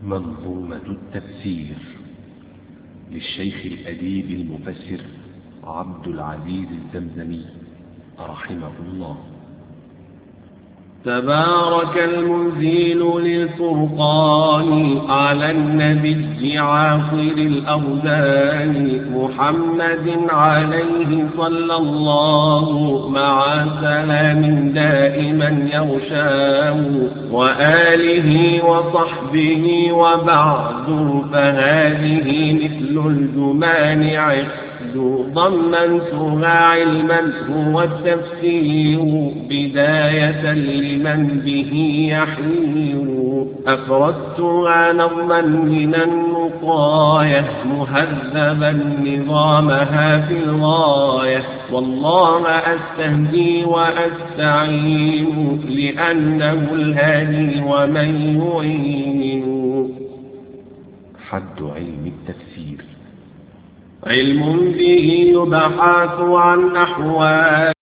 منظومة التفسير للشيخ الأديب المفسر عبد العزيز الزمزمي رحمه الله. تبارك المنزل للفرقان على النبي عاصر الأرزان محمد عليه صلى الله مع سلام دائما يغشاه وآله وصحبه وبعد فهذه مثل الجمان عقد ضمنتها علما هو التفسير بداية لمن به يحير أفردتها نظما من النقاية مهذبا نظامها في الغاية والله أستهدي وأستعين لأنه الهادي ومن يعين. حد علم التفسير علم به يبحث عن أحوال